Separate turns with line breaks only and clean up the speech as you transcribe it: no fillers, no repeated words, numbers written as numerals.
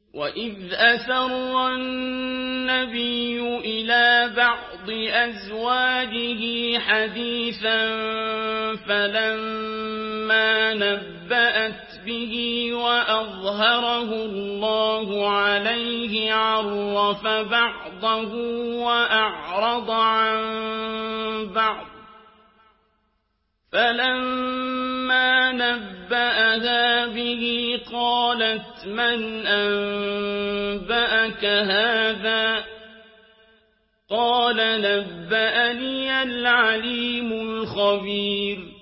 وَإِذْ أَسَرَّ النَّبِيُّ إِلَىٰ بَعْضِ أَزْوَاجِهِ حَدِيثًا فَلَمَّا نَبَّأَتْ بِهِ وَأَظْهَرَهُ اللَّهُ عَلَيْهِ عَرَّفَ بَعْضَهُ وَأَعْرَضَ عَن بَعْضٍ ۖ فَلَمَّا نَبَّأَهَا بِهِ قَالَتْ مَنْ أَنبَأَكَ هَٰذَا ۖ قَالَ نَبَّأَنِيَ الْعَلِيمُ الْخَبِيرُ